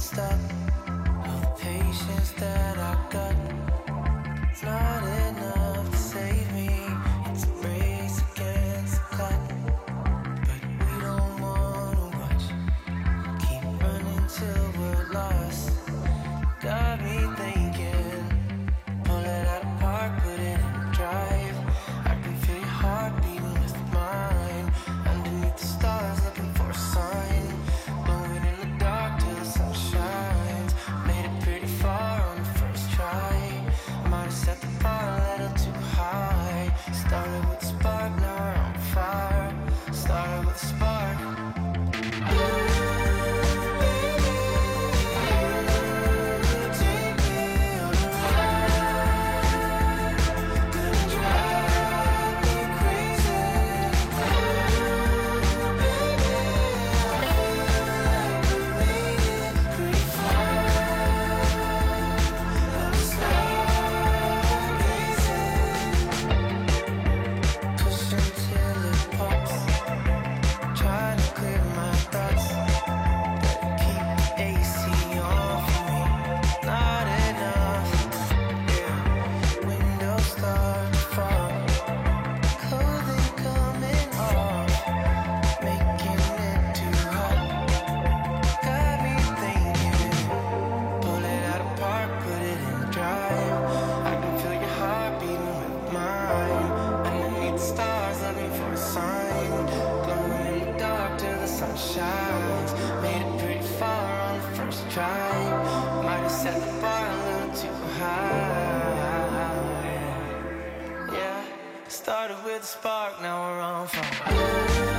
stop. All the patience that I got, it's not enough to save me. It's a race against the clock, but we don't wanna watch. Keep running till we're lost. Got me thinking, pull it out of park, put it in drive. I can feel your heart beating with mine. Underneath the stars, looking for a sign. Blowing in the dark till the sun shines. Made it pretty far on the first try. Might have set the bar a little too high. Started with a spark, now we're on fire. Started with a spark. Shines. Made it pretty far on the first try. Might have set the bar a little too high. Yeah, started with a spark, now we're on fire.